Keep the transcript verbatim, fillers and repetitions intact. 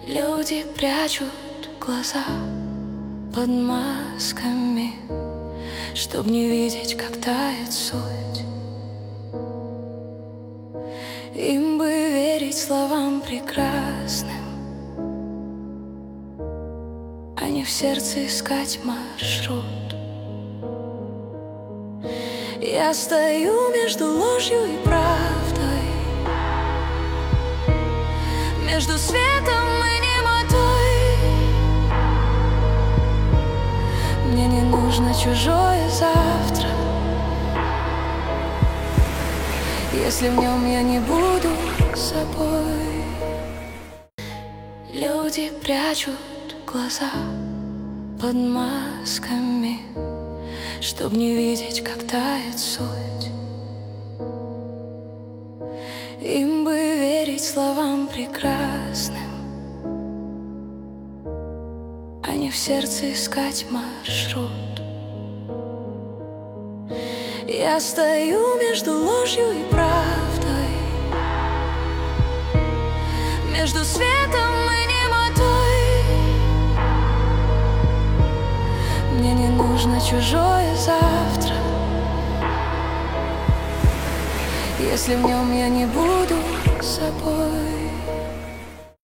Люди прячут глаза под масками, чтоб не видеть, как тает суть. Им бы верить словам прекрасным, а не в сердце искать маршрут. Я стою между ложью и правдой, между светом и немотой. Мне не нужно чужое завтра, если в нем я не буду собой. Люди прячут глаза под масками, чтоб не видеть, как тает суть. Им бы верить словам прекрасным, а не в сердце искать маршрут. Я стою между ложью и правдой, между светом и немотой. Мне не нужно чужое завтра, если в нем я не буду собой.